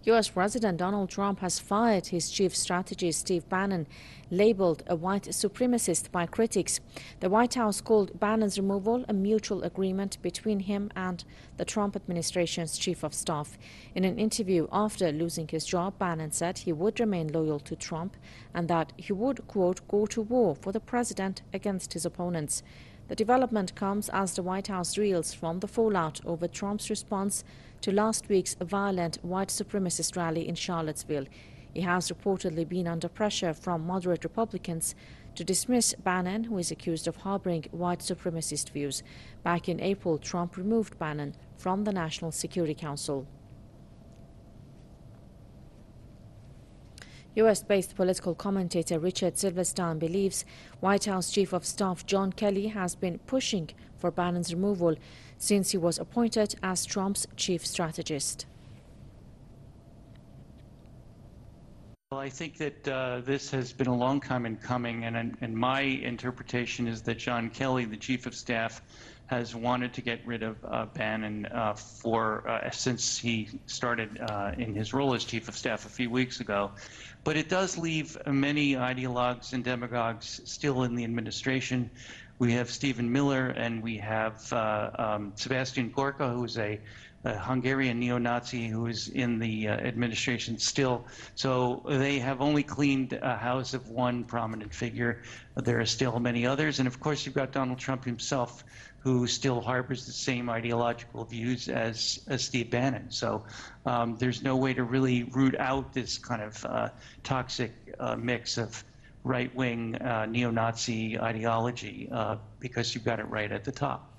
U.S. President Donald Trump has fired his chief strategist Steve Bannon, labeled a white supremacist by critics. The White House called Bannon's removal a mutual agreement between him and the Trump administration's chief of staff. In an interview after losing his job, Bannon said he would remain loyal to Trump and that he would, quote, go to war for the president against his opponents. The development comes as the White House reels from the fallout over Trump's response to last week's violent white supremacist rally in Charlottesville. He has reportedly been under pressure from moderate Republicans to dismiss Bannon, who is accused of harboring white supremacist views. Back in April, Trump removed Bannon from the National Security Council. U.S.-based political commentator Richard Silverstein believes White House Chief of Staff John Kelly has been pushing for Bannon's removal since he was appointed as Trump's chief strategist. Well, I think that this has been a long time in coming, and my interpretation is that John Kelly, the chief of staff, has wanted to get rid of Bannon since he started in his role as chief of staff a few weeks ago. But it does leave many ideologues and demagogues still in the administration. We have Stephen Miller, and we have Sebastian Gorka, who is a Hungarian neo-Nazi who is in the administration still. So they have only cleaned a house of one prominent figure. There are still many others. And of course, you've got Donald Trump himself, who still harbors the same ideological views as Steve Bannon. So there's no way to really root out this kind of toxic mix of right-wing neo-Nazi ideology because you've got it right at the top.